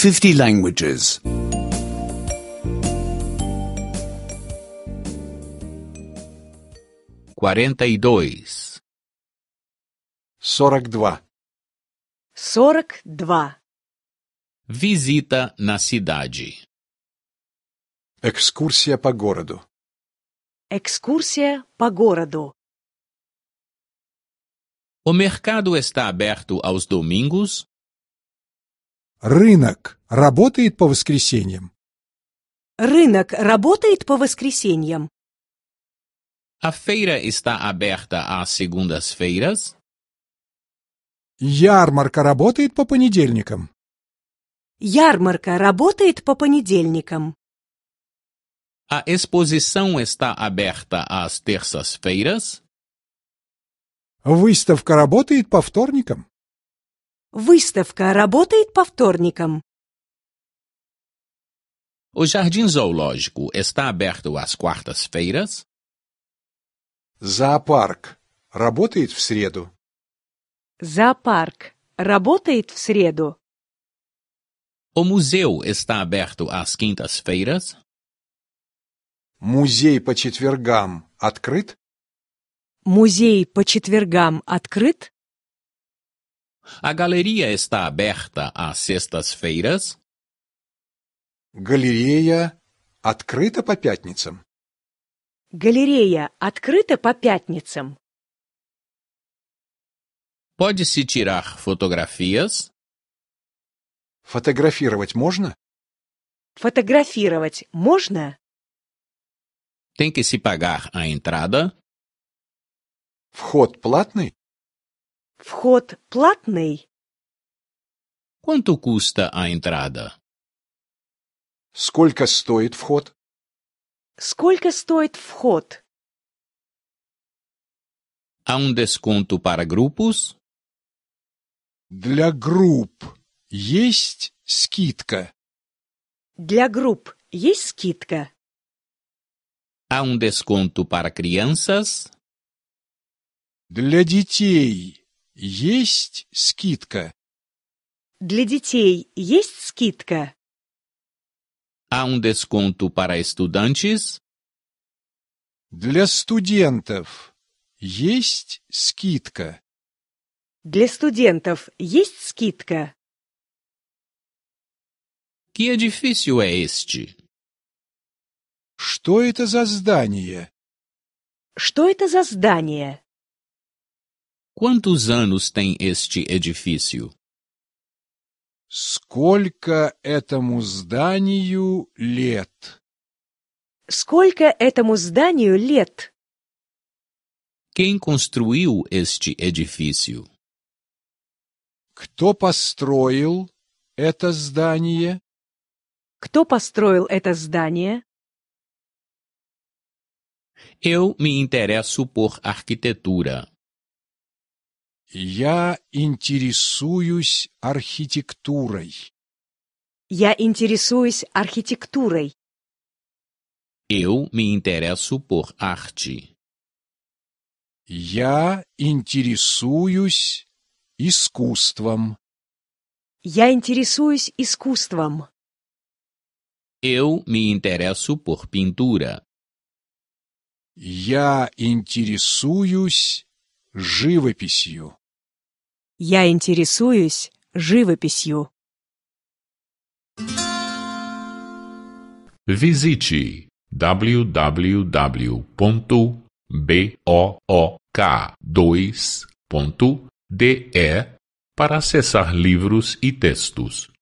50 languages. 42. 42. 42. Visita na cidade. Экскурсия по городу. Экскурсия по городу. O mercado está aberto aos domingos? Рынок работает по воскресеньям? Рынок работает по воскресеньям? A feira está aberta às segundas-feiras? Ярмарка работает по понедельникам? Ярмарка работает по понедельникам? A exposição está aberta às terças-feiras? Выставка работает по вторникам? Выставка работает по вторникам? O jardim zoológico está aberto às quartas-feiras? Зоопарк работает в среду? Зоопарк работает в среду? O museu está aberto às quintas-feiras? Музей по четвергам открыт? Музей по четвергам открыт? A galeria está aberta às sextas-feiras? Галерея открыта по пятницам? Галерея открыта по пятницам? Pode-se tirar fotografias? Фотографировать можно? Фотографировать можно? Tem que se pagar a entrada? Вход платный? Вход платный? Quanto custa a entrada? Сколько стоит вход? Сколько стоит вход? Há desconto para grupos? Для групп есть скидка? Для групп есть скидка? Há desconto para crianças? Для детей есть скидка? Для детей есть скидка? Há desconto para estudantes? Для студентов есть скидка? Для студентов есть скидка? Que edifício é este? Что это за здание? Что это за здание? Quantos anos tem este edifício? Сколько этому зданию лет? Сколько этому зданию лет? Quem construiu este edifício? Кто построил это здание? Кто построил это здание? Eu me interesso por arquitetura. Я интересуюсь архитектурой. Я интересуюсь архитектурой. Eu me interesso por arte. Я интересуюсь искусством. Я интересуюсь искусством. Eu me interesso por pintura. Я интересуюсь живописью. Я интересуюсь живописью. Visite www.book2.de para acessar livros e textos.